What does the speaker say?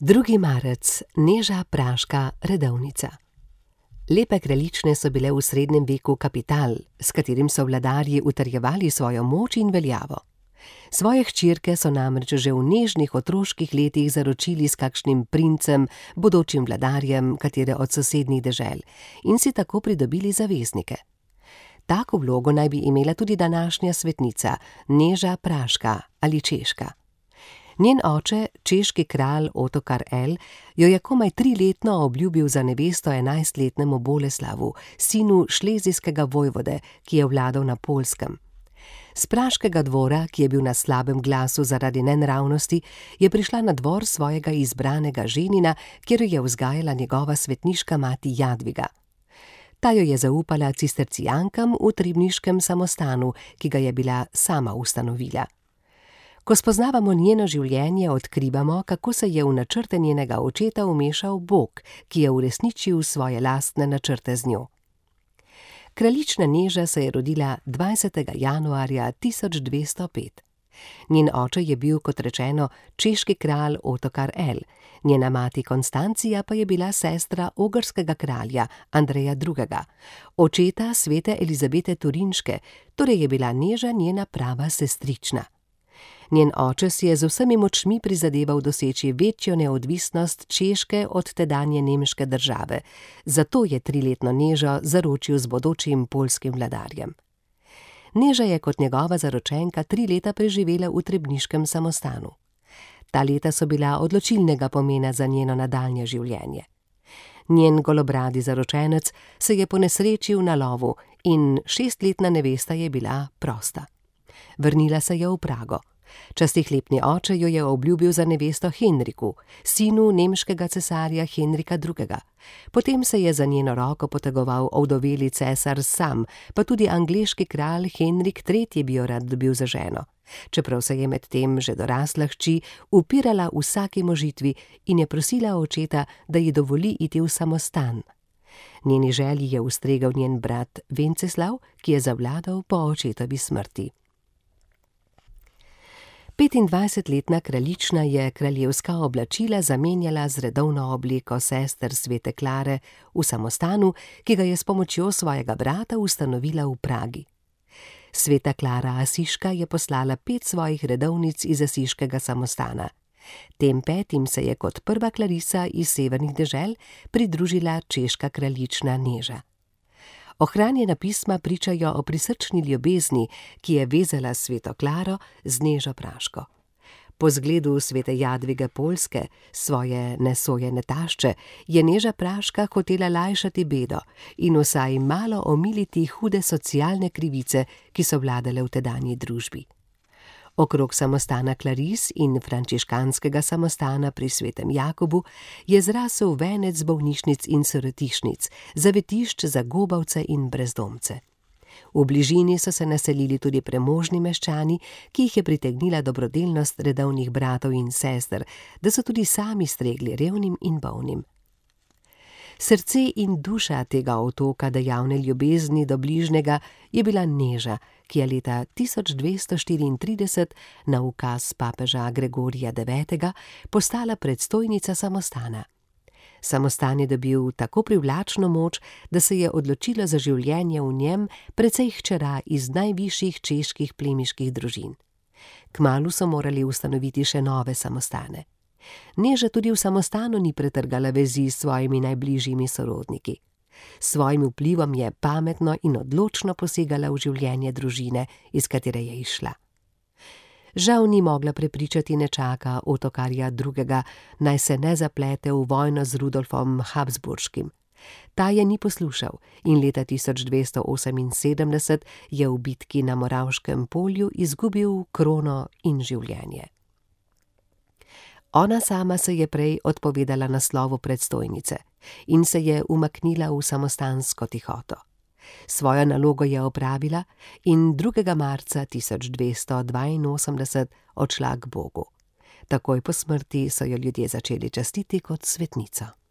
2. marec, Neža Praška, redovnica. Lepe kraljične so bile v srednjem veku kapital, s katerim so vladarji utrjevali svojo moč in veljavo. Svoje hčerke so namreč že v nežnih otroških letih zaročili s kakšnim princem, bodočim vladarjem katere od sosednjih dežel, in si tako pridobili zaveznike. Tako vlogo naj bi imela tudi današnja svetnica, Neža Praška ali Češka. Njen oče, češki kralj Otokar L., jo je komaj 3-letno obljubil za nevesto 11-letnemu Boleslavu, sinu šlezijskega vojvode, ki je vladal na Poljskem. S praškega dvora, ki je bil na slabem glasu zaradi nenravnosti, je prišla na dvor svojega izbranega ženina, kjer jo je vzgajala njegova svetniška mati Jadviga. Ta jo je zaupala cistercijankam v Trebniškem samostanu, ki ga je bila sama ustanovila. Ko spoznavamo njeno življenje, odkrivamo, kako se je v načrte njenega očeta vmešal Bog, ki je uresničil svoje lastne načrte z njo. Kraljična Neža se je rodila 20. januarja 1205. Njen oče je bil, kot rečeno, češki kralj Otokar L., njena mati Konstancija pa je bila sestra ogrskega kralja Andreja II., očeta svete Elizabete Turinške, torej je bila Neža njena prava sestrična. Njen oče si je z vsemi močmi prizadeval doseči večjo neodvisnost Češke od tedanje nemške države, zato je 3-letno Nežo zaročil z bodočim poljskim vladarjem. Neža je kot njegova zaročenka 3 leta preživela v Trebniškem samostanu. Ta leta so bila odločilnega pomena za njeno nadaljnje življenje. Njen golobradi zaročenec se je ponesrečil na lovu in 6-letna nevesta je bila prosta. Vrnila se je v Prago. Častihlepni oče jo je obljubil za nevesto Henriku, sinu nemškega cesarja Henrika II. Potem se je za njeno roko potegoval ovdoveli cesar sam, pa tudi angleški kralj Henrik III. Bi jo rad dobil za ženo, čeprav se je med tem že dorasla hči upirala vsaki možitvi in je prosila očeta, da ji dovoli iti v samostan. Njeni želji je ustregel njen brat Venceslav, ki je zavladal po očetovi smrti. 25-letna kraljična je kraljevska oblačila zamenjala z redovno obleko sester svete Klare v samostanu, ki ga je s pomočjo svojega brata ustanovila v Pragi. Sveta Klara Asiška je poslala 5 svojih redovnic iz asiškega samostana. Tem 5 se je kot prva klarisa iz severnih dežel pridružila češka kraljična Neža. Ohranjena pisma pričajo o prisrčni ljubezni, ki je vezala sveto Klaro z Nežo Praško. Po zgledu svete Jadvige Poljske, svoje nesojene tašče, je Neža Praška hotela lajšati bedo in vsaj malo omiliti hude socialne krivice, ki so vladale v tedanji družbi. Okrog samostana Klaris in frančiškanskega samostana pri svetem Jakobu je zrasel venec bolnišnic in sirotišnic, zavetišč za gobavce in brezdomce. V bližini so se naselili tudi premožni meščani, ki jih je pritegnila dobrodelnost redovnih bratov in sester, da so tudi sami stregli revnim in bolnim. Srce in duša tega otoka dejavne ljubezni do bližnjega je bila Neža, ki je leta 1234 na ukaz papeža Gregorija IX. Postala predstojnica samostana. Samostan je dobil tako privlačno moč, da se je odločila za življenje v njem precej hčera iz najvišjih čeških plemiških družin. Kmalu so morali ustanoviti še nove samostane. Neža tudi v samostanu ni pretrgala vezi s svojimi najbližjimi sorodniki. S svojim vplivom je pametno in odločno posegala v življenje družine, iz katere je izšla. Žal ni mogla prepričati nečaka Otokarja II., naj se ne zaplete v vojno z Rudolfom Habsburškim. Ta je ni poslušal in leta 1278 je v bitki na Moravškem polju izgubil krono in življenje. Ona sama se je prej odpovedala naslovu predstojnice in se je umaknila v samostansko tihoto. Svojo nalogo je opravila in 2. marca 1282 odšla k Bogu. Takoj po smrti so jo ljudje začeli častiti kot svetnico.